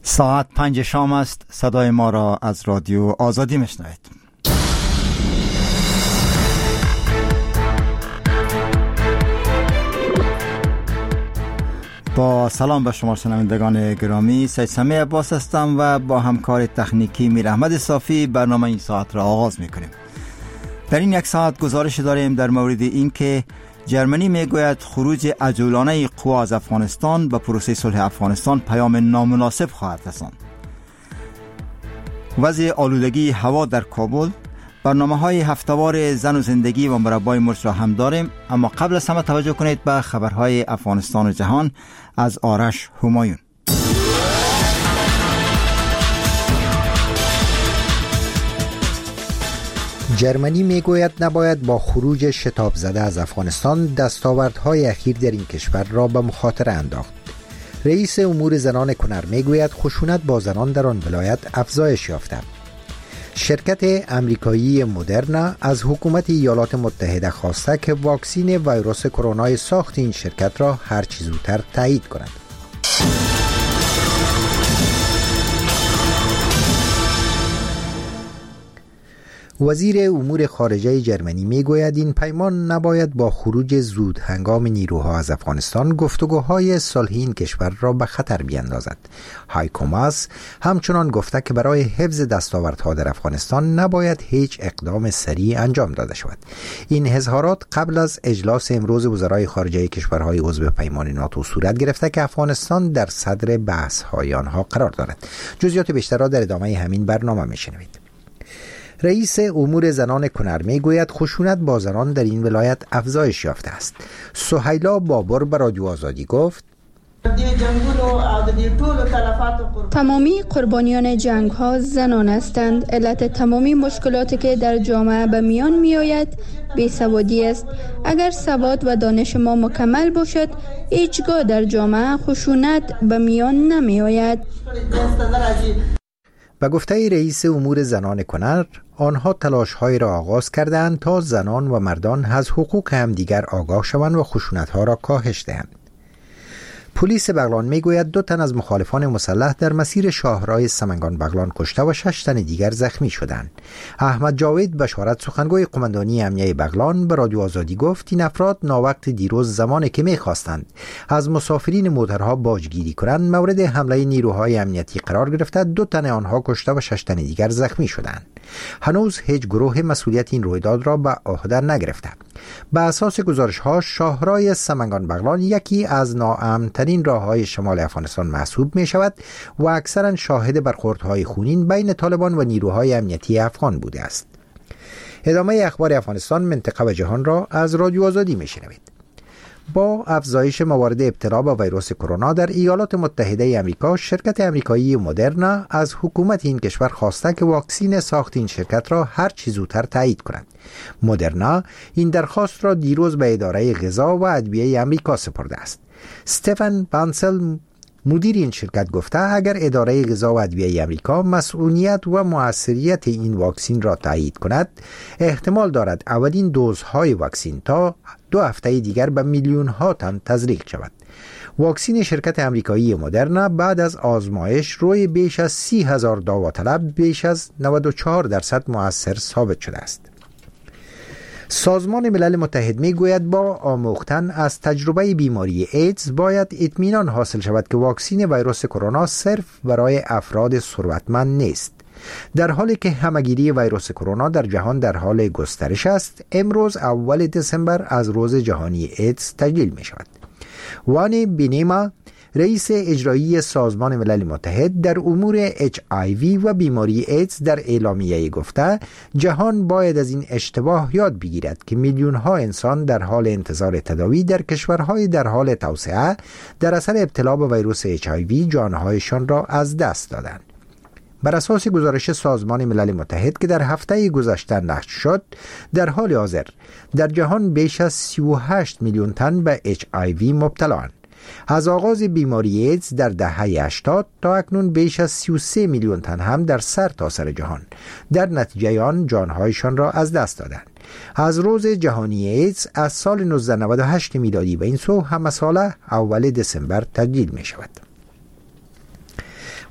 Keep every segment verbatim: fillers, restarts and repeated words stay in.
ساعت پنج شام است. صدای ما را از رادیو آزادی میشنوید. با سلام به شما شنوندگان گرامی، سید سمیع عباس هستم و با همکار تکنیکی میر احمد صافی برنامه این ساعت را آغاز میکنیم. در این یک ساعت گزارش داریم در مورد این که جرمنی میگوید خروج عجولانه قوا از افغانستان به پروسه صلح افغانستان پیام نامناسب خواهد رساند. وضع آلودگی هوا در کابل، برنامه‌های هفته‌وار زن و زندگی و مربای مرچ را هم داریم، اما قبل از همه توجه کنید به خبرهای افغانستان و جهان از آرش همایون. جرمنی میگوید نباید با خروج شتاب زده از افغانستان دستاوردهای اخیر در این کشور را به مخاطره انداخت. رئیس امور زنان کنر میگوید خشونت با زنان در آن ولایت افزایش یافته. شرکت امریکایی مدرنا از حکومت ایالات متحده خواسته که واکسن ویروس کرونا ساخت این شرکت را هر چه زودتر تایید کند. وزیر امور خارجه جرمنی میگوید این پیمان نباید با خروج زود هنگام نیروها از افغانستان گفتگوهای صلحی این کشور را به خطر بیندازد. هایکو ماس همچنان گفته که برای حفظ دستاوردها در افغانستان نباید هیچ اقدام سریع انجام داده شود. این اظهارات قبل از اجلاس امروز وزرای خارجه کشورهای عضو پیمان ناتو صورت گرفته که افغانستان در صدر بحث‌های آنها قرار دارد. جزئیات بیشتر را در ادامه همین برنامه میشنوید. رئیس امور زنان کنر میگوید خشونت با زنان در این ولایت افزایش یافته است. سهیلا بابر به رادیو آزادی گفت تمامی قربانیان جنگ ها زنان هستند. علت تمامی مشکلاتی که در جامعه به میان می آید بیسوادی است. اگر سواد و دانش ما مکمل باشد هیچگاه در جامعه خشونت به میان نمی آید. به گفته رئیس امور زنان کنر، آنها تلاش‌هایی را آغاز کردند تا زنان و مردان از حقوق همدیگر آگاه شوند و خشونت‌ها را کاهش دهند. پلیس بغلان میگوید دو تن از مخالفان مسلح در مسیر شاهراه سمنگان بغلان کشته و شش تن دیگر زخمی شدند. احمد جاوید بشارت سخنگوی قماندانی امنیه بغلان به رادیو آزادی گفت این افراد ناوقت دیروز زمانی که می‌خواستند از مسافرین موترها باجگیری کنند مورد حمله نیروهای امنیتی قرار گرفته، دو تن آنها کشته و شش تن دیگر زخمی شدند. هنوز هیچ گروه مسئولیت این رویداد را به عهده نگرفته. به اساس گزارش‌ها شاهراه سمنگان بغلان یکی از ناامن‌ترین راه‌های شمال افغانستان محسوب می‌شود و اکثراً شاهد برخوردهای خونین بین طالبان و نیروهای امنیتی افغان بوده است. ادامه اخبار افغانستان، منطقه و جهان را از رادیو آزادی می‌شنوید. با افزایش موارد ابتلا به ویروس کرونا در ایالات متحده آمریکا، شرکت امریکایی مدرنا از حکومت این کشور خواسته که واکسن ساخت این شرکت را هر چه زودتر تایید کند. مدرنا این درخواست را دیروز به اداره غذا و ادویه آمریکا سپرده است. استفن بانسل مدیر این شرکت گفته اگر اداره غذا و ادویه آمریکا مسئولیت و موثریت این واکسن را تایید کند، احتمال دارد اولین دوزهای واکسن تا دو هفته دیگر به میلیون ها تن تزریق شود. واکسن شرکت امریکایی مدرنا بعد از آزمایش روی بیش از سی هزار داوطلب بیش از نود و چهار درصد مؤثر ثابت شده است. سازمان ملل متحد میگوید با آموختن از تجربه بیماری ایدز باید اطمینان حاصل شود که واکسن ویروس کرونا صرف برای افراد ثروتمند نیست. در حالی که همه‌گیری ویروس کرونا در جهان در حال گسترش است، امروز اول دسامبر از روز جهانی ایدز تجلیل می شود. وانی بینیما رئیس اجرایی سازمان ملل متحد در امور اچ آی وی و بیماری ایدز در اعلامیه گفته جهان باید از این اشتباه یاد بگیرد که میلیون ها انسان در حال انتظار تداوی در کشورهای در حال توسعه در اثر ابتلا به ویروس اچ آی وی جانهایشان را از دست دادند. بر اساس گزارش سازمان ملل متحد که در هفته گذشته نشر شد، در حال حاضر در جهان بیش از سی و هشت میلیون تن به اچ آی وی مبتلااند. از آغاز بیماری ایدز در دهه هشتاد تا اکنون بیش از سی و سه میلیون تن هم در سر تا سر جهان در نتیجه آن جانهایشان را از دست دادند. از روز جهانی ایدز از سال نوزده نود و هشت میلادی به این سو همه ساله اول دسامبر تجلیل می شود.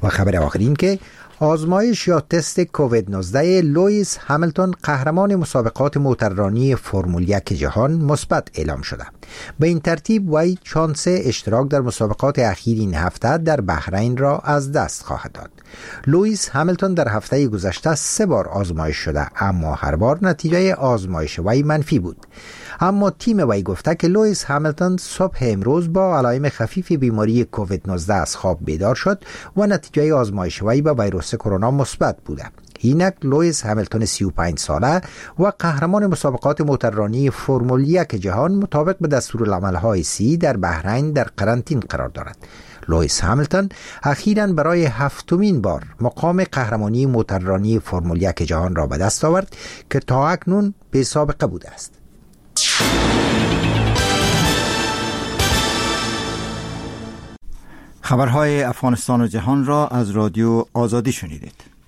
و خبر آخر این که آزمایش یا تست کووید نوزده لوئیس همیلتون قهرمان مسابقات موتوررانی فرمول یک جهان مثبت اعلام شده. به این ترتیب وی شانس اشتراک در مسابقات اخیر این هفته در بحرین را از دست خواهد داد. لوئیس همیلتون در هفته گذشته سه بار آزمایش شده اما هر بار نتیجه آزمایش وی منفی بود. اما تیم وی گفته که لوئیس همیلتون صبح امروز با علائم خفیف بیماری کووید نوزده از خواب بیدار شد و نتیجه آزمایش وی به ویروس کرونا مثبت بوده. اینک لوئیس همیلتون سی و پنج ساله و قهرمان مسابقات موتوررانی فرمول یک جهان مطابق به دستورالعمل‌های سی در بحرین در قرنطینه قرار دارد. لوئیس همیلتون اخیراً برای هفتمین بار مقام قهرمانی موتوررانی فرمول یک جهان را به دست آورد که تا اکنون بی سابقه بوده است. خبرهای افغانستان و جهان را از رادیو آزادی شنیدید.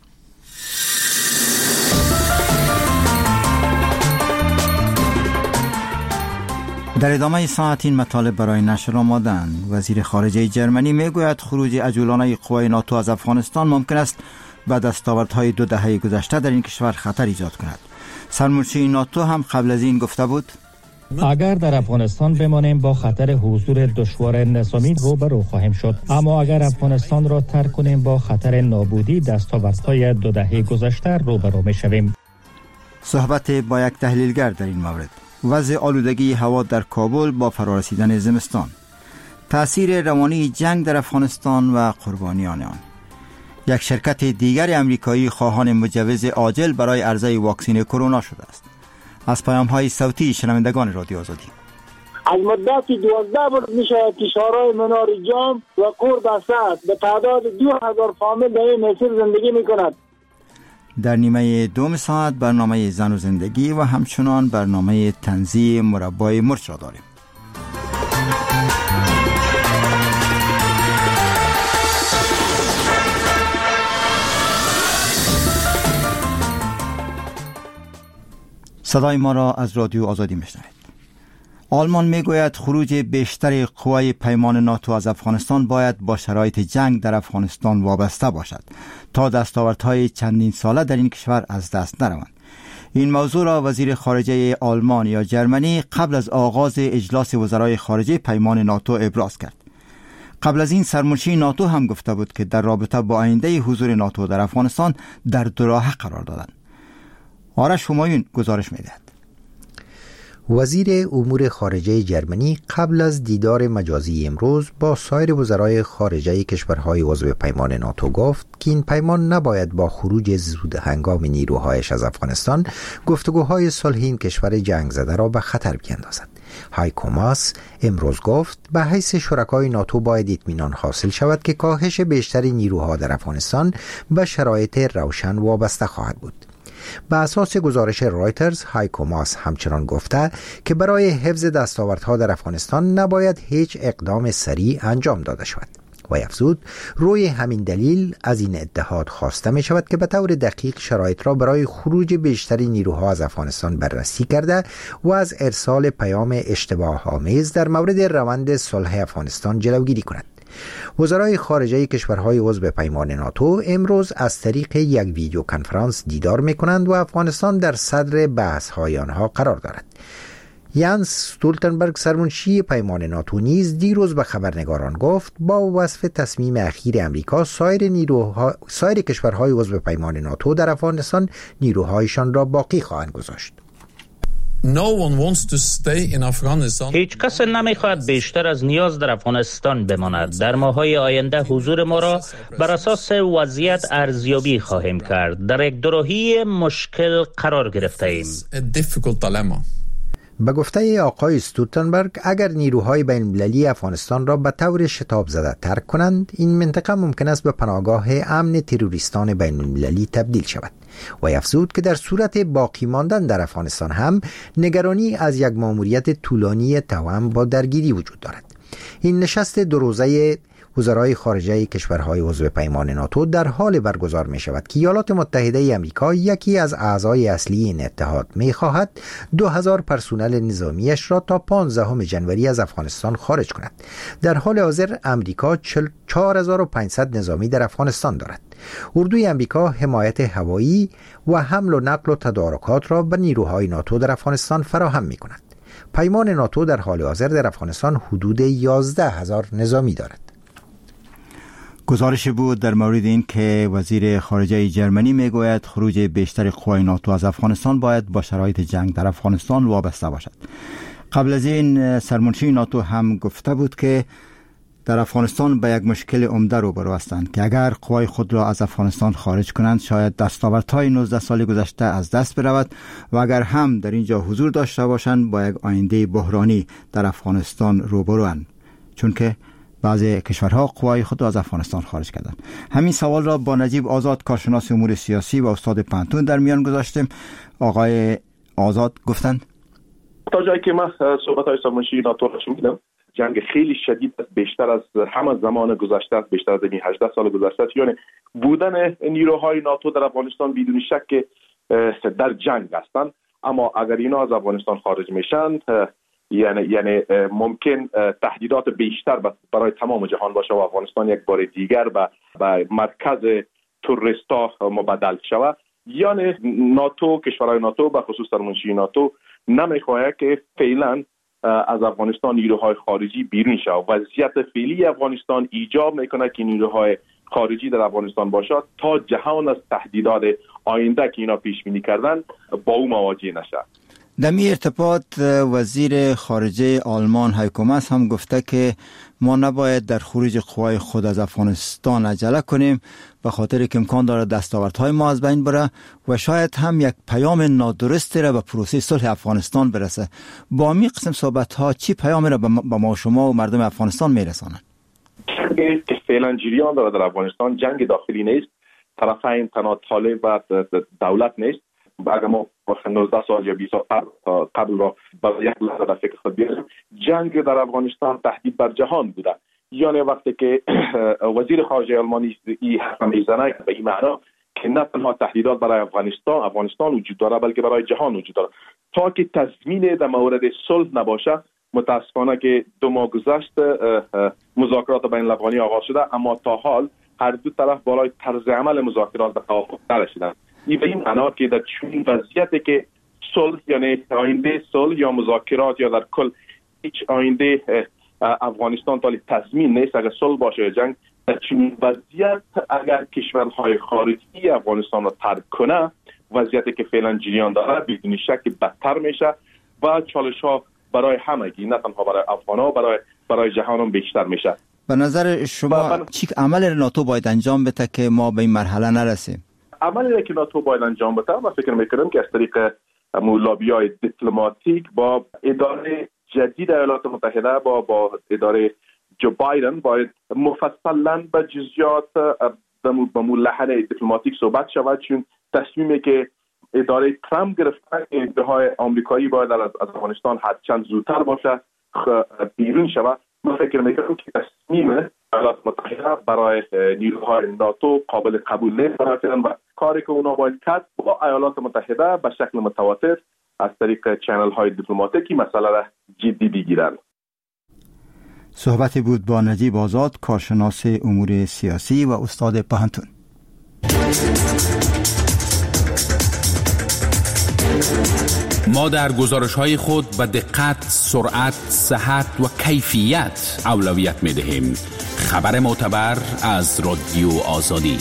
در ادامه ساعت این مطالب برای نشر آمدند. وزیر خارجه جرمنی میگوید خروج عجولانه قوای ناتو از افغانستان ممکن است به دستاوردهای دو دهه گذشته در این کشور خطر ایجاد کند. سرمرشی ناتو هم قبل از این گفته بود اگر در افغانستان بمانیم با خطر حضور دشوار نظامی روبرو خواهیم شد، اما اگر افغانستان را ترک کنیم با خطر نابودی دستاوردهای دو دهه گذشته روبرو میشویم. صحبت با یک تحلیلگر در این مورد. وضع آلودگی هوا در کابل با فرارسیدن زمستان، تأثیر روانی جنگ در افغانستان و قربانیان آن. یک شرکت دیگر امریکایی خواهان مجوز عاجل برای عرضه واکسن کرونا شده است. از پیام‌های صوتی شنوندگان رادیو آزادی. از مدت دوازده بار می شود که شهرهای منار جام و کور بسته به تعداد دو هزار فامیل در این مسیر زندگی می کند. در نیمه دوم ساعت برنامه زن و زندگی و همچنان برنامه تنزیه مربای مرچ را داریم. صدای ما را از رادیو آزادی میشنوید. آلمان میگوید خروج بیشتر قوای پیمان ناتو از افغانستان باید با شرایط جنگ در افغانستان وابسته باشد تا دستاوردهای چندین ساله در این کشور از دست نروند. این موضوع را وزیر خارجه آلمان یا جرمنی قبل از آغاز اجلاس وزرای خارجه پیمان ناتو ابراز کرد. قبل از این سرمنشی ناتو هم گفته بود که در رابطه با آینده حضور ناتو در افغانستان در دو راهه قرار دادند. آرش همایون گزارش می‌دهد. وزیر امور خارجه جرمنی قبل از دیدار مجازی امروز با سایر وزرای خارجه کشورهای عضو پیمان ناتو گفت که این پیمان نباید با خروج زود هنگام نیروهایش از افغانستان گفتگوهای صلح این کشور جنگ زده را به خطر بیندازد. هایکو ماس امروز گفت به حیث شرکای ناتو باید اطمینان حاصل شود که کاهش بیشتر نیروها در افغانستان به شرایط روشن وابسته خواهد بود. به اساس گزارش رایترز، هایکو ماس همچنان گفته که برای حفظ دستاوردها در افغانستان نباید هیچ اقدام سریع انجام داده شود. و افزود روی همین دلیل از این اتحاد خواسته می شود که به طور دقیق شرایط را برای خروج بیشتر نیروها از افغانستان بررسی کرده و از ارسال پیام اشتباه آمیز در مورد روند صلح افغانستان جلوگیری کند. وزرای خارجه کشورهای عضو پیمان ناتو امروز از طریق یک ویدیو کنفرانس دیدار می کنند و افغانستان در صدر بحث‌های آنها قرار دارد. یانس استولتنبرگ سرمنشی پیمان ناتو نیز دیروز به خبرنگاران گفت با وصف تصمیم اخیر امریکا سایر نیروها سایر کشورهای عضو پیمان ناتو در افغانستان نیروهایشان را باقی خواهند گذاشت. No one wants to stay in Afghanistan. هیچ کس نمیخواهد بیشتر از نیاز در افغانستان بماند. در ماه‌های آینده حضور ما را بر اساس وضعیت ارزیابی خواهیم کرد. در یک دوراهی مشکل قرار گرفته ایم. به گفته آقای استولتنبرگ اگر نیروهای بین‌المللی افغانستان را به طور شتاب زده ترک کنند، این منطقه ممکن است به پناهگاه امن تروریستان بین‌المللی تبدیل شود. و افزود که در صورت باقی ماندن در افغانستان هم نگرانی از یک مأموریت طولانی توأم با درگیری وجود دارد. این نشست دو روزه وزرای خارجه کشورهای عضو پیمان ناتو در حال برگزار می شود که ایالات متحده آمریکا، یکی از اعضای اصلی این اتحاد، می خواهد دو هزار پرسنل نظامیش را تا پانزدهم ژانویه از افغانستان خارج کند. در حال حاضر آمریکا چهار هزار و پانصد نظامی در افغانستان دارد. اردوی آمریکا حمایت هوایی و حمل و نقل و تدارکات را به نیروهای ناتو در افغانستان فراهم می کند. پیمان ناتو در حال حاضر در افغانستان حدود یازده هزار نظامی دارد. گزارش بود در مورد این که وزیر خارجه جرمنی میگوید خروج بیشتر قوای ناتو از افغانستان باید با شرایط جنگ در افغانستان وابسته باشد. قبل از این سرمنشی ناتو هم گفته بود که در افغانستان به یک مشکل عمده روبرو هستند که اگر قوای خود را از افغانستان خارج کنند شاید دستاوردهای نوزده سال گذشته از دست برود و اگر هم در اینجا حضور داشته باشند با یک آینده بحرانی در افغانستان روبروند، چون که بعضی کشورها قوای خود را از افغانستان خارج کردند. همین سوال را با نجیب آزاد، کارشناس امور سیاسی و استاد پانتون در میان گذاشتیم. آقای آزاد گفتند تا جایی که من صحبت‌های سرمنشی ناتو را شنیدم، جنگ خیلی شدید است، بیشتر از همه زمان گذشته است، بیشتر از این هجده سال گذشته است. یعنی بودن نیروهای ناتو در افغانستان بدون شک در جنگ هستند، اما اگر اینا از افغانستان خارج میشن یعنی یعنی ممکن تهدیدات بیشتر برای تمام جهان باشه و افغانستان یک بار دیگر به به مرکز توریستا مبدل شود. یعنی ناتو، کشورهای ناتو به خصوص سرمنشی ناتو نمیخواهد که فعلا از افغانستان نیروهای خارجی بیرون شود. وضعیت فعلی افغانستان ایجاب میکنه که نیروهای خارجی در افغانستان باشد تا جهان از تهدیدات آینده که اینا پیش بینی کردن با او مواجه نشه. در این ارتباط وزیر خارجه آلمان هایکو ماس هم گفته که ما نباید در خروج قوای خود از افغانستان عجله کنیم به خاطر که امکان دارد دستاوردهای ما از بین بره و شاید هم یک پیام نادرستی را به پروسه صلح افغانستان برسه. با می قسم صحبت ها چی پیامی را به ما شما و مردم افغانستان میرسانند؟ جنگ که فعلا جریان دارد در افغانستان جنگ داخلی نیست، طرفین تنها طالب و دولت نیست. اگر ما نوزده سال یا بیست سال قبل را برای یک لحظه در فکر خود بیاریم، جنگ در افغانستان تهدید بر جهان بوده. یعنی وقتی که وزیر خارجه آلمانی این حرف میزنه به این معنا که نه تنها تهدیدات برای افغانستان افغانستان وجود داره بلکه برای جهان وجود داره. تا که تضمین در مورد صلح نباشه، متاسفانه که دو ماه گذشت مذاکرات بین الافغانی آغاز شده، اما تا حال هر دو طرف بالای طرز عمل مذاکرات به توافق نرسیدند. این به این معنا که در چنین وضعیتی که صلح یعنی آینده صلح یا مذاکرات یا در کل هیچ آینده افغانستان تا تضمین نیست. اگر صلح باشه یا جنگ، در چنین وضعیت اگر کشورهای خارجی افغانستان را ترک کنه، وضعیتی که فعلا جریان داره بدون شک بدتر میشه و چالش ها برای همگی، نه تنها برای افغان‌ها، برای برای جهان هم بیشتر میشه. به نظر شما من... چی عمل ناتو باید انجام بده که ما به این مرحله نرسیم؟ عملی که ناتو باید انجام بده، من فکر میکنم که از طریق لابی‌های دیپلماتیک با اداره جدید ایالات متحده با با اداره جو بایدن باید مفصلا به جزئیات به ملحن دیپلماتیک صحبت شود، چون تصمیمی که اداره ترامپ گرفته که نیروهای آمریکایی باید از افغانستان حد چند زودتر باشه بیرون شود. من فکر میکنم که تصمیم ایالات متحده برای نیروهای ناتو قابل قبول نیست و کاری که اونا باید کرد با ایالات متحده به شکل متواتر از طریق چنل های دیپلماتیکی مسئله را جدی بگیرند. صحبتی بود با نجیب آزاد، کارشناس امور سیاسی و استاد پانتون. ما در گزارش‌های خود به دقت، سرعت، صحت و کیفیت اولویت می‌دهیم. خبر معتبر از رادیو آزادی.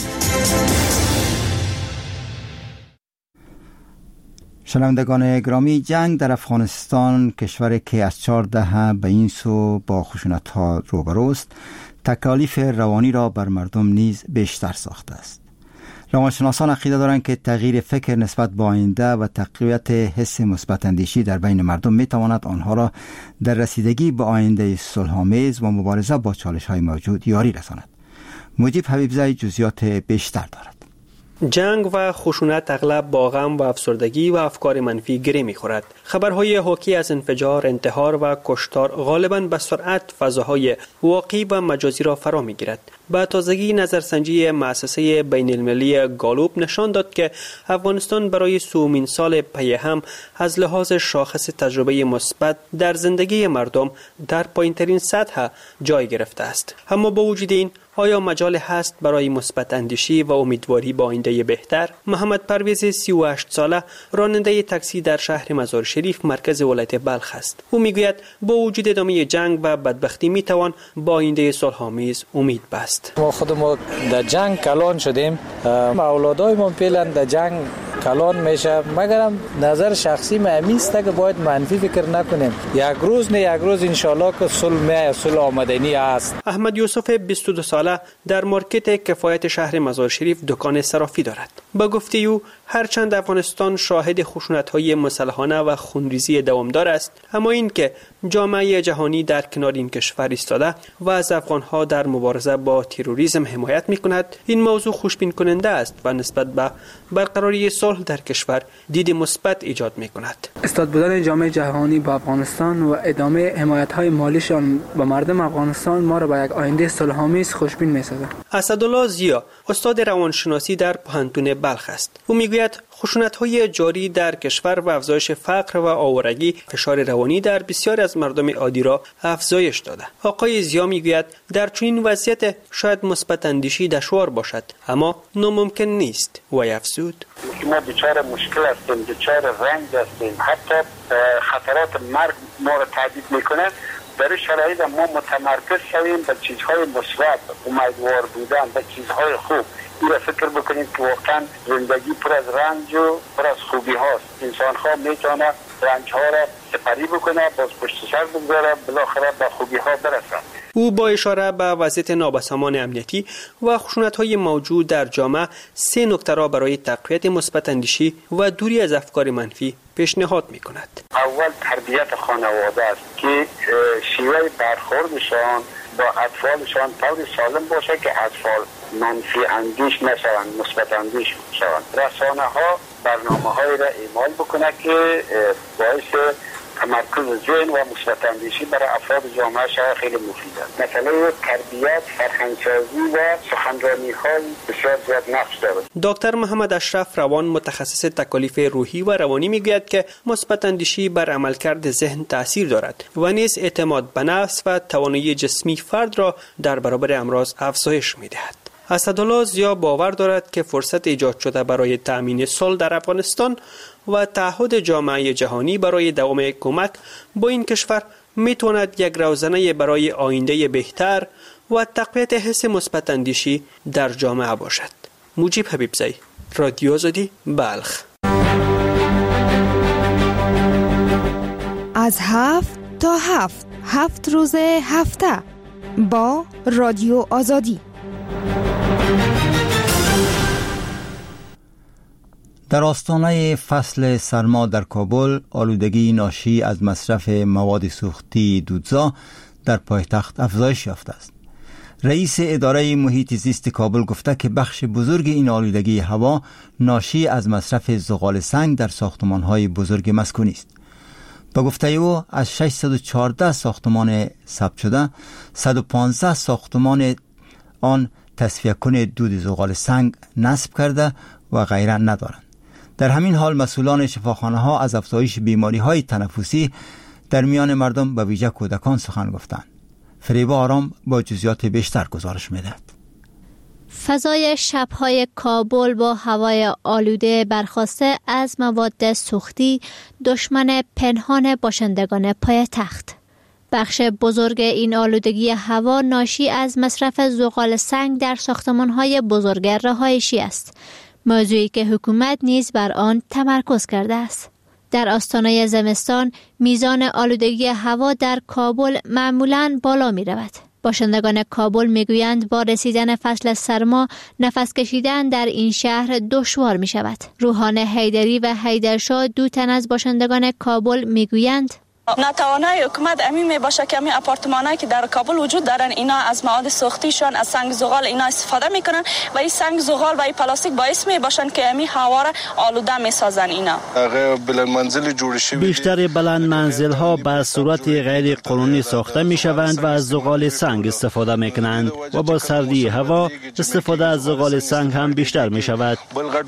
شنوندگان گرامی، جنگ در افغانستان، کشوری که از چهار دهه به این سو با خشونت‌ها روبروست، تکالیف روانی را بر مردم نیز بیشتر ساخته است. روانشناسان عقیده دارند که تغییر فکر نسبت به آینده و تقویت حس مثبت اندیشی در بین مردم میتواند آنها را در رسیدگی به آینده صلح‌آمیز و مبارزه با چالش‌های موجود یاری رساند. مجیب حبیبزی جزئیات بیشتر دارد. جنگ و خشونت اغلب با غم و افسردگی و افکار منفی گره می‌خورد. خبرهای حاکی از انفجار، انتحار و کشتار غالباً به سرعت فضاهای واقعی و مجازی را فرا می‌گیرد. با تازگی نظرسنجی مؤسسه بین المللی گالوب نشان داد که افغانستان برای سومین سال پی هم از لحاظ شاخص تجربه مثبت در زندگی مردم در پایین‌ترین سطح جای گرفته است. اما با وجود این، آیا مجال هست برای مثبت اندیشی و امیدواری با آینده بهتر؟ محمد پرویز سی و هشت ساله راننده تاکسی در شهر مزار شریف مرکز ولایت بلخ است. او میگوید با وجود ادامه جنگ و بدبختی میتوان با آینده صلح‌آمیز امید بست. ما خودمون در جنگ کلان شدیم، اولادای ما پیلن در جنگ کلان میشه، مگرم نظر شخصی ما همیست که باید منفی فکر نکنیم. یک روز نه یک روز انشالله که صلح می صلح آمدنی است. احمد یوسف بیست و دو ساله در مارکت کفایت شهر مزار شریف دکان صرافی دارد. با گفته او هرچند افغانستان شاهد خشونت‌های مسلحانه و خونریزی دوامدار است، اما این که جامعه جهانی در کنار این کشور ایستاده و از افغان‌ها در مبارزه با تروریسم حمایت می‌کند، این موضوع خوشبین کننده است و نسبت به برقراری صلح در کشور دید مثبت ایجاد می‌کند. استاد بودن جامعه جهانی با افغانستان و ادامه حمایت‌های مالیشان به مردم افغانستان ما را به یک آینده صلح‌آمیز خوشبین می‌سازد. اسدالله زیا استاد روانشناسی در پوهنتون بلخ است. او میگوید خشونت‌های جاری در کشور و افزایش فقر و آوارگی فشار روانی در بسیاری از مردم عادی را افزایش داده. آقای زیا میگوید در چنین وضعیت شاید مثبت اندیشی دشوار باشد، اما ناممکن نیست. و افزود: ما دچار مشکل هستیم، دچار رنج هستیم، حتی خطرات مرگ ما را تهدید میکنه. در این شرایط ما متمرکز شویم به چیزهای مثبت، امیدوار بودن به چیزهای خوب. این را فکر بکنید که واقعا زندگی پر از رنج و پر از خوبی هاست. انسان ها میتونه رنج ها را سپری بکنه، باز پشت سر بگذاره، بالاخره به خوبی ها برسه. او با اشاره به وضعیت نابسامان امنیتی و خشونت‌های موجود در جامعه سه نکته را برای تقویت مثبت اندیشی و دوری از افکار منفی پیشنهاد می‌کند. اول تربیت خانواده است که شیوه برخوردشان با اطفالشان طور سالم باشه که اطفال منفی اندیش نشوند، مثبت اندیش شوند. رسانه ها برنامه‌هایی را اعمال بکنه که باعث تمرکز ذهن و مثبت اندیشی برای افراد جامعه شما خیلی مفید است. مثلا تربیت، فرهنگسازی و سخنرانی‌های بسیار زیاد نقش دارد. دکتر محمد اشرف روان متخصص تکالیف روحی و روانی میگوید که مثبت اندیشی بر عملکرد ذهن تاثیر دارد و نیز اعتماد به نفس و توانایی جسمی فرد را در برابر امراض افزایش میدهد. اسدالله زیا باور دارد که فرصت ایجاد شده برای تأمین صلح در افغانستان و تعهد جامعه جهانی برای دوام کمک با این کشور میتواند یک روزنه برای آینده بهتر و تقویت حس مثبت اندیشی در جامعه باشد. مجیب حبیبزی، رادیو آزادی، بلخ. از هفت تا هفت هفت روز هفته با رادیو آزادی. در آستانه فصل سرما در کابل، آلودگی ناشی از مصرف مواد سوختی دودزا در پایتخت افزایش یافته است. رئیس اداره محیط زیست کابل گفته که بخش بزرگ این آلودگی هوا ناشی از مصرف زغال سنگ در ساختمان‌های بزرگ مسکونی است. با گفته او از ششصد و چهارده ساختمان ثبت شده، صد و پانزده ساختمان آن تصفیه کن دود زغال سنگ نصب کرده و غیره ندارند. در همین حال مسئولان شفاخانه ها از افزایش بیماری های تنفسی در میان مردم و ویژه کودکان سخن گفتند. فریبا آرام با جزئیات بیشتر گزارش می‌دهد. فضای شب‌های کابل با هوای آلوده برخاسته از مواد سوختی دشمن پنهان باشندگان پایتخت. بخش بزرگ این آلودگی هوا ناشی از مصرف زغال سنگ در ساختمان‌های بزرگ رهایشی است، موضوعی که حکومت نیز بر آن تمرکز کرده است. در آستانه زمستان میزان آلودگی هوا در کابل معمولاً بالا می رود. باشندگان کابل می گویند با رسیدن فصل سرما نفس کشیدن در این شهر دشوار می شود. روحان حیدری و حیدرشاه دو تن از باشندگان کابل می گویند نتوانای حکومت امی می باشه که امی آپارتمانایی که در کابل وجود دارن اینا از مواد سوختیشون از سنگ زغال اینا استفاده میکنن و این سنگ زغال و این پلاستیک باعث می باشن که امی هوا را آلوده میسازن. اینا بلند منزل جوړ شوی بیشتر بلند منزل ها به صورت غیر قانونی ساخته می شوند و از زغال سنگ استفاده می کنند و با سردی هوا استفاده از زغال سنگ هم بیشتر می شود.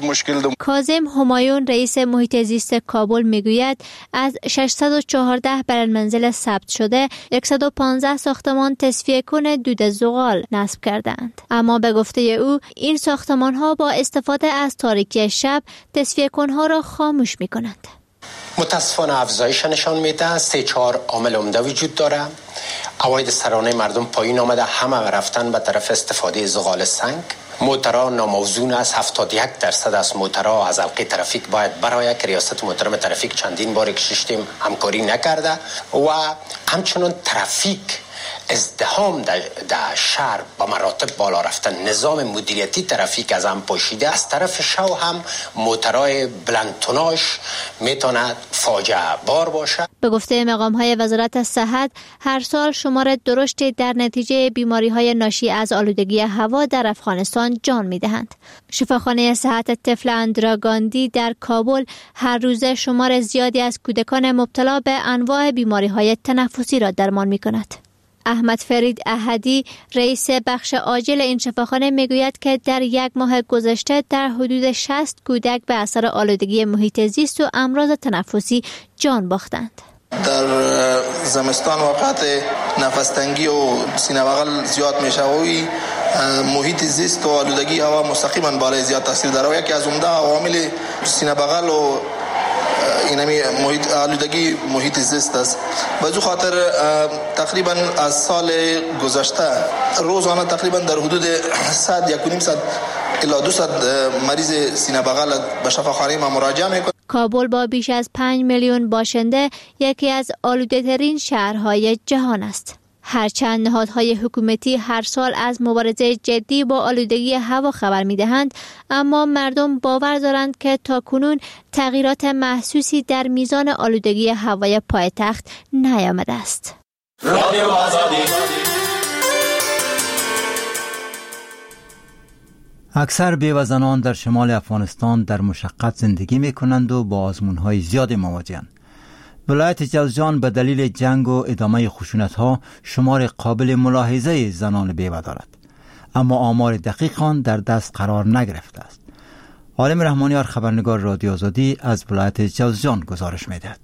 کاظم همایون رئیس محیط زیست کابل می گوید از ششصد و چهارده بلند منزل ثبت شده صد و پانزده ساختمان تصفیه کن دود زغال نصب کردند، اما به گفته او این ساختمان ها با استفاده از تاریکی شب تصفیه کنها را خاموش می کنند. متاسفانه افزایش نشان میده. سه چهار عامل عمده وجود داره. عواید سرانه مردم پایین آمده، همه رفتن به طرف استفاده زغال سنگ. موترها ناموزون است. هفتاد و یک درصد از موترها از حلقه ترافیک باید برای که ریاست محترم ترافیک چندین بار کشیدیم همکاری نکرده و همچنان ترافیک ازدحام در شهر با مراتب بالا رفتن. نظام مدیریتی ترافیک از هم پاشیده. از طرف شو هم موترهای بلندتوناش میتونه فاجعه بار باشه. به گفته مقام‌های وزارت صحت هر سال شمار درشتی در نتیجه بیماری‌های ناشی از آلودگی هوا در افغانستان جان می‌دهند. شفاخانه صحت طفل اندرا گاندی در کابل هر روز شمار زیادی از کودکان مبتلا به انواع بیماری‌های تنفسی را درمان می‌کند. احمد فرید احدی رئیس بخش عاجل این شفاخانه میگوید که در یک ماه گذشته در حدود شصت کودک به اثر آلودگی محیط زیست و امراض تنفسی جان باختند. در زمستان وقت نفس تنگی و سینه بغل زیاد میشه و محیط زیست و آلودگی هوا مستقیما بالای زیاد تاثیر داره و یکی از عمده عوامل سینه بغل و اینمی محیط آلودگی محیط زیست است. به جو خاطر تقریبا از سال گذشته روزانه تقریبا در حدود صد یک و نیم صد الی دویست مریض سینه بغل به شفاخانه ما مراجعه میکنه. کابل با بیش از پنج میلیون باشنده یکی از آلوده ترین شهرهای جهان است. هرچند نهادهای حکومتی هر سال از مبارزه جدی با آلودگی هوا خبر می‌دهند، اما مردم باور دارند که تاکنون تغییرات محسوسی در میزان آلودگی هوای پایتخت نیامده است. رادیو آزادی. اکثر بیوه‌زنان در شمال افغانستان در مشقت زندگی می‌کنند و با آزمون‌های زیاد مواجه‌اند. ولایت جوزجان به دلیل جنگ و ادامه خشونت‌ها شمار قابل ملاحظه زنان بیوه دارد، اما آمار دقیق آن در دست قرار نگرفته است. عالم رحمانیار خبرنگار رادیو آزادی از ولایت جوزجان گزارش می‌دهد.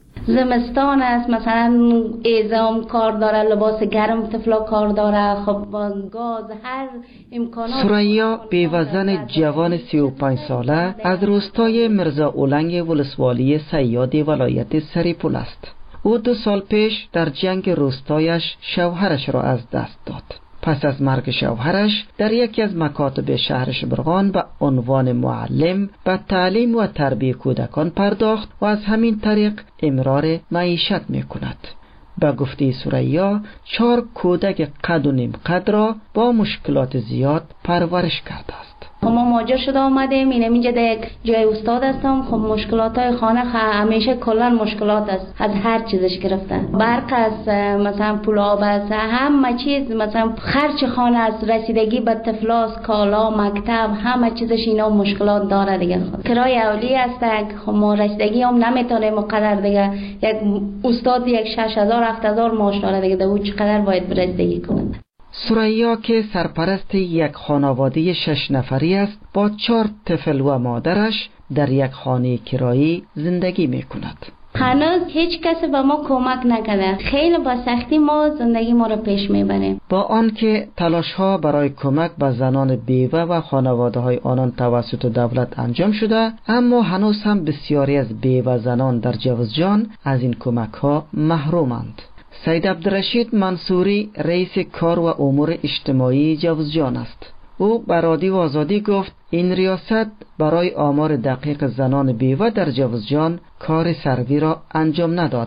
زمستان است، مثلا اعزام کار داره، لباس گرم طفلا کار داره، خب گاز هر امکانات. ثریا بیوه‌زن جوان سی و پنج ساله از روستای مرزا اولنگ ولسوالی صیاد ولایت سریپول است. او دو سال پیش در جنگ روستایش شوهرش را از دست داد. پس از مرگ شوهرش در یکی از مکاتب شهر شبرغان به عنوان معلم به تعلیم و تربیت کودکان پرداخت و از همین طریق امرار معیشت می کند. به گفته ثریا چهار کودک قد و نیم قد را با مشکلات زیاد پرورش کرده است. ما مهاجر شده آمدیم، اینم اینجا در یک جای استاد هستم. خب مشکلات های خانه همیشه کلا مشکلات است، از هر چیزش گرفتن، برق است، مثلا پول آب است، همه چیز، مثلا خرج خانه است، رسیدگی به طفلاس، کالا، مکتب، همه چیزش اینا مشکلات داره دیگه. کرای اولی است، خب ما رسیدگی هم نمیتونیم مقدر دیگه. یک استاد یک شش هزار هفت هزار معاش داره دیگه، دو چقدر باید رسیدگی کنه. ثریا که سرپرست یک خانواده شش نفری است، با چهار طفل و مادرش در یک خانه کرایی زندگی می کند. هنوز هیچ کسی به ما کمک نکرده. خیلی با سختی ما زندگی ما را پیش میبریم. با آنکه تلاش ها برای کمک به زنان بیوه و خانواده های آنان توسط دولت انجام شده، اما هنوز هم بسیاری از بیوه زنان در جوزجان از این کمک ها محرومند. سید عبدالرشید منصوری رئیس کار و امور اجتماعی جوزجان است. او به رادیو آزادی گفت این ریاست برای آمار دقیق زنان بیوه در جوزجان کار سروی را انجام نداده.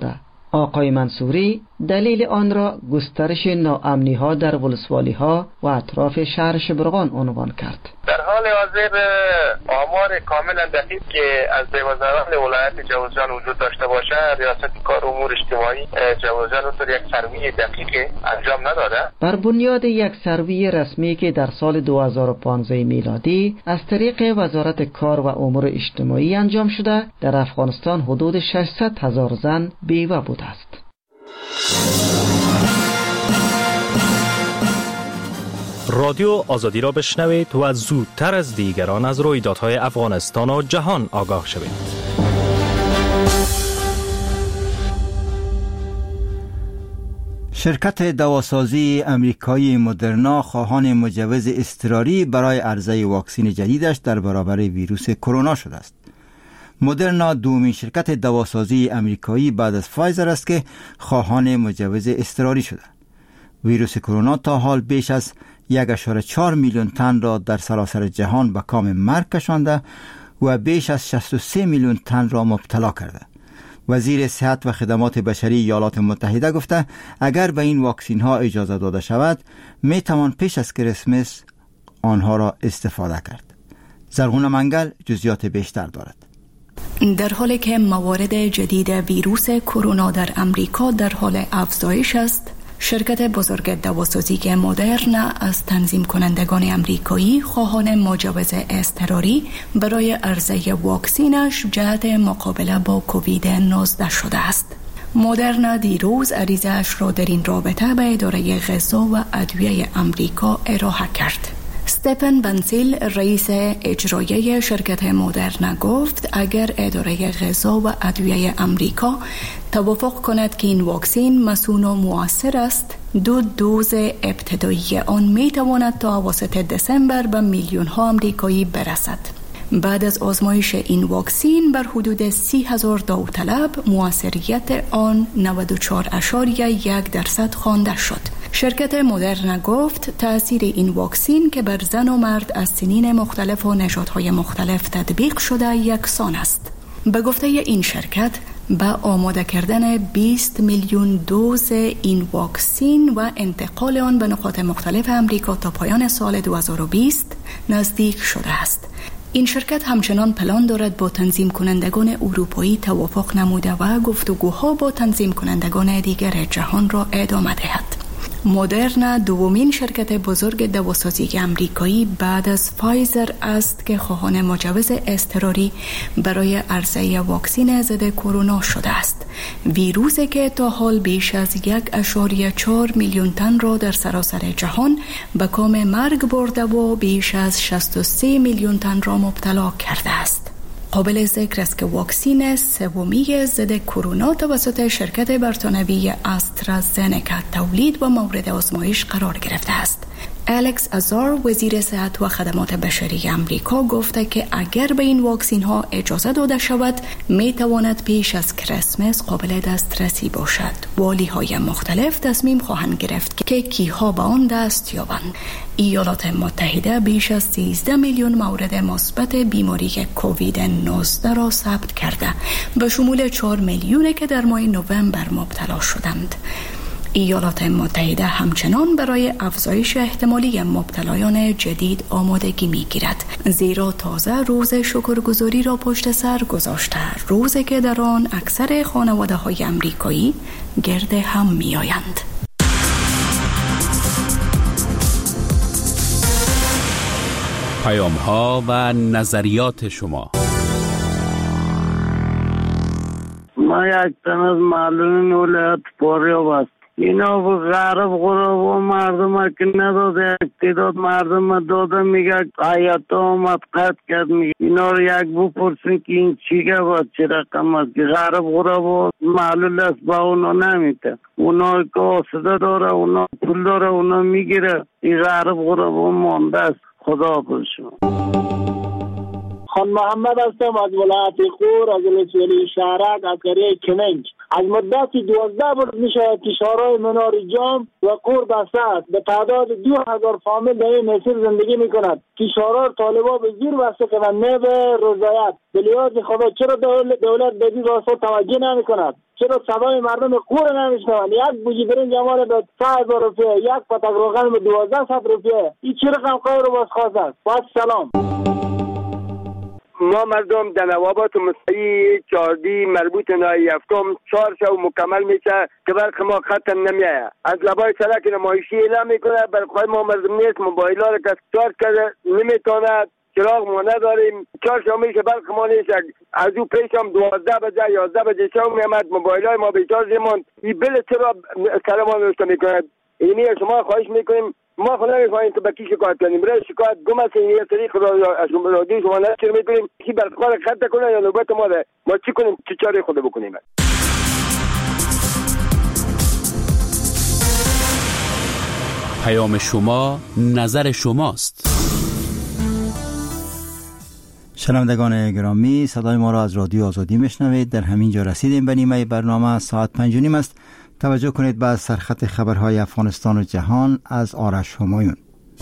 آقای منصوری دلیل آن را گسترش ناامنی ها در ولسوالی ها و اطراف شهر شبرغان عنوان کرد. در حال حاضر آمار کاملا دقیق که از وزران ولایت جوزجان وجود داشته باشه، ریاست کار امور اجتماعی جوزجان رو یک سروی دقیق انجام نداده. بر بنیاد یک سروی رسمی که در سال دو هزار و پانزده میلادی از طریق وزارت کار و امور اجتماعی انجام شده، در افغانستان حدود ششصد هزار زن بیوه بوده است. رادیو آزادی را بشنوید و زودتر از دیگران از رویدادهای افغانستان و جهان آگاه شوید. شرکت دواسازی امریکایی مدرنا خواهان مجوز اضطراری برای عرضه واکسن جدیدش در برابر ویروس کرونا شده است. مدرنا دومین شرکت دواسازی امریکایی بعد از فایزر است که خواهان مجوز اضطراری شده. ویروس کرونا تا حال بیش از یک و چهار میلیون تن را در سراسر جهان به کام مرگ کشانده و بیش از شصت و سه میلیون تن را مبتلا کرده. وزیر صحت و خدمات بشری ایالات متحده گفته اگر به این واکسین ها اجازه داده شود می توان پیش از کریسمس آنها را استفاده کرد. زرغون منگل جزئیات بیشتر دارد. در حالی که موارد جدید ویروس کرونا در امریکا در حال افزایش است، شرکت بزرگ دواسازی مدرنا از تنظیم کنندگان امریکایی خواهان مجوز اضطراری برای عرضه واکسینش جهت مقابله با کووید نوزده شده است. مدرنا دیروز عریضه‌اش را در این رابطه به اداره غذا و ادویه امریکا ارائه کرد. استفن بنسیل رئیس اجرایی شرکت مدرنا گفت اگر اداره غذا و ادویه امریکا توافق کند که این واکسن مسئول و مؤثر است، دو دوز ابتدایی آن می تواند تا اواسط دسامبر به میلیون ها امریکایی برسد. بعد از آزمایش این واکسن بر حدود سی هزار داوطلب مؤثریت آن نود و چهار اشاریه یک درصد خوانده شد. شرکت مدرنا گفت تأثیر این واکسن که بر زن و مرد از سنین مختلف و نژادهای مختلف تطبیق شده یکسان است. به گفته این شرکت با آماده کردن بیست میلیون دوز این واکسن و انتقال آن به نقاط مختلف امریکا تا پایان سال دو هزار و بیست نزدیک شده است. این شرکت همچنان پلان دارد با تنظیم کنندگان اروپایی توافق نموده و گفتگوها با تنظیم کنندگان دیگر جهان را ادامه دهد. مدرنا دومین شرکت بزرگ دواسازی امریکایی بعد از فایزر است که خواهان مجوز اضطراری برای عرضه واکسن ضد کرونا شده است. ویروسی که تا حال بیش از یک اشاریه چهار میلیون تن را در سراسر جهان به کام مرگ برده و بیش از شصت و سه میلیون تن را مبتلا کرده است. قابل ذکر است که واکسن سومی ضد کرونا توسط شرکت بریتانیایی استرازنکا تولید و مورد آزمایش قرار گرفته است. الکس ازار وزیر صحت و خدمات بشری امریکا گفته که اگر به این واکسن ها اجازه داده شود می تواند پیش از کریسمس قابل دسترسی باشد. والی های مختلف تصمیم خواهند گرفت که کیها به آن دست یابند. ایالات متحده بیش از سیزده میلیون مورد مثبت بیماری کووید نوزده را ثبت کرده، به شمول چهار میلیون که در ماه نوامبر مبتلا شدند. ایالات متحده همچنان برای افزایش احتمالی مبتلایان جدید آمادگی می‌گیرد، زیرا تازه روز شکرگزاری را پشت سر گذاشته، روزی که در آن اکثر خانواده‌های آمریکایی گرد هم می‌آیند. پیام‌ها و نظریات شما. ما یک تن از معلولین ولایت فاریاب است. اینا و غرب غرب و مردم که نداده اقتداد مردم داده میگه آیت آمد قد کرد میگه اینا رو یک بپرسین که این چیگه باید چه رقم است که غرب غرب و معلول است با اونا نمیده. اونا که آسده داره اونا پول داره اونا میگیره. این غرب غرب و مانده است. خدا باشم. خان محمد هستم از ولایت خور، از ولسوالی شهرک، از قریه کننج. از مدت دوازده روز می شود که شهرهای منار جام و کور بسته به تعداد دو هزار فامیل در این مسیر زندگی می کند که شهرها طالبا به زیر بسته کنند، نه به رضایت. به لحاظ خدا چرا دولت به این واسطه توجه نمی کند؟ چرا صدای مردم قور نمیشنوند؟ یک بوجی برنج ما به سه هزار روپیه، یک پتک روغن به دوازده صد روپیه. این چه رقم قای رو باز خواست است؟ باید سلام. ما مردم در نوابات مستعی چاردی مربوط نای هفتم چهار شو مکمل میشه که برق ما خط نمیایه. از لبای سرک نمایشی اعلام میکنه برقای ما مردم نیست، موبایل ها رو که چارج کرده نمیتونه، چراغ ما نداریم، چهار شو میشه برق ما نیست. از او پیش هم دوازده بجه یازده بجه شو میامد موبایل های ما بیچارج ماند. این بل چرا سر ما نوشته میکنه؟ اینی شما خواهش میکنیم، ما خود نمی‌خوایم که با کی شکایت کنیم، برای شکایت گم است این طریق از رادیو شما نشر میکنیم کی برقرار خط کنه یا نوبت ما ده ما چی کنیم، چه چاره خود بکنیم. پیام شما نظر شماست. شنوندگان گرامی، صدای ما را از رادیو آزادی میشنوید. در همین جا رسیدیم به نیمه برنامه. ساعت پنج و نیم است. توجه کنید به سرخط خبرهای افغانستان و جهان از آرش همایون.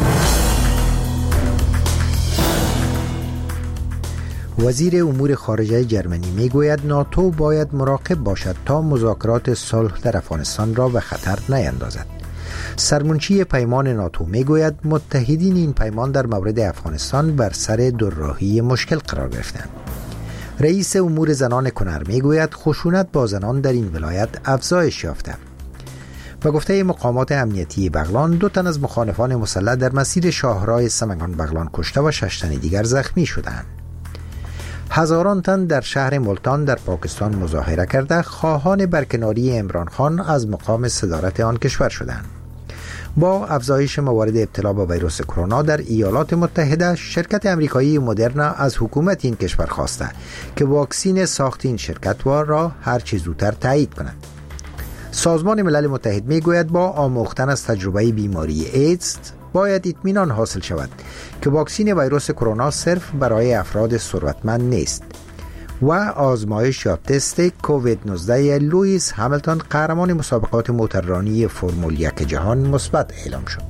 وزیر امور خارجه جرمنی میگوید ناتو باید مراقب باشد تا مذاکرات صلح در افغانستان را به خطر نیندازد. سرمنشی پیمان ناتو میگوید متحدین این پیمان در مورد افغانستان بر سر دوراهی مشکل قرار گرفتند. رئیس امور زنان کنر میگوید خشونت با زنان در این ولایت افزایش یافته. و گفته مقامات امنیتی بغلان دو تن از مخالفان مسلح در مسیر شاهراه سمنگان بغلان کشته و شش تن دیگر زخمی شدند. هزاران تن در شهر ملتان در پاکستان مظاهره کرده خواهان برکناری عمران خان از مقام صدارت آن کشور شدند. با افزایش موارد ابتلا با ویروس کرونا در ایالات متحده، شرکت امریکایی مدرنا از حکومت این کشور خواسته که واکسین ساخت این شرکت را هر چه زودتر تایید کند. سازمان ملل متحد میگوید با آموختن از تجربه بیماری ایدز باید اطمینان حاصل شود که واکسین ویروس کرونا صرف برای افراد ثروتمند نیست. و آزمایش یا تست کووید نوزده لوئیس همیلتون قهرمان مسابقات موتوررانی فرمول یک جهان مثبت اعلام شد.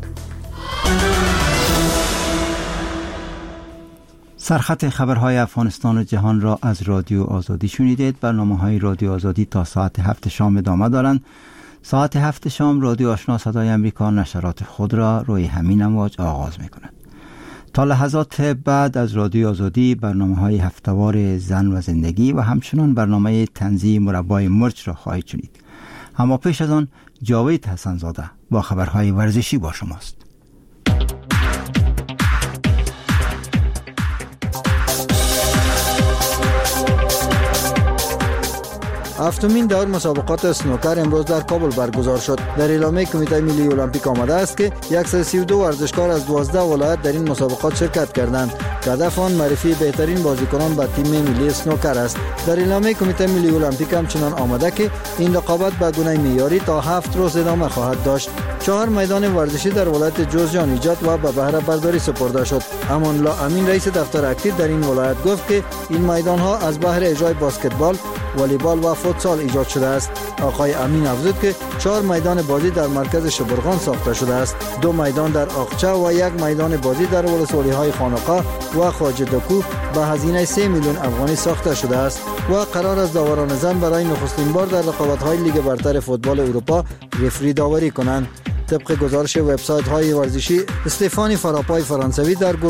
سرخط خبرهای افغانستان و جهان را از رادیو آزادی شنیدید. برنامه‌های رادیو آزادی تا ساعت هفت شام ادامه دارند. ساعت هفت شام رادیو آشنا صدای امریکا نشرات خود را روی همین امواج آغاز می‌کند. تا لحظات بعد از رادیو آزادی برنامه‌های هفته‌وار زن و زندگی و همچنان برنامه طنزی مربای مرچ را خواهید شنید. اما پیش از آن جاوید حسن‌زاده با خبرهای ورزشی با شماست. هفتمین دور مسابقات اسنوکر امروز در کابل برگزار شد. در اعلامیه کمیته ملی المپیک آمده است که صد و سی و دو ورزشکار از دوازده ولایت در این مسابقات شرکت کردند. هدف آن معرفی بهترین بازیکنان به تیم ملی اسنوکر است. در اعلامیه کمیته ملی المپیک همچنان آمده که این رقابت به گونه معیاری تا هفت روز ادامه خواهد داشت. چهار میدان ورزشی در ولایت جوزجان ایجاد و به بهره برداری سپرده شد. امان الله امین رئیس دفتر اکتیو در این ولایت گفت که این میدان ها از بهره اجرای بسکتبال، والیبال و فوتسال ایجاد شده است. آقای امین افزود که چهار میدان بازی در مرکز شبرغان ساخته شده است. دو میدان در آقچه و یک میدان بازی در ولسوالی های خانقاه و خواجه دکو به هزینه سه میلیون افغانی ساخته شده است و قرار است داوران زن برای نخستین بار در رقابت های لیگ برتر فوتبال اروپا رفری داوری کنند. طبق گزارش وبسایت های ورزشی، استفانی فراپای فرانسوی در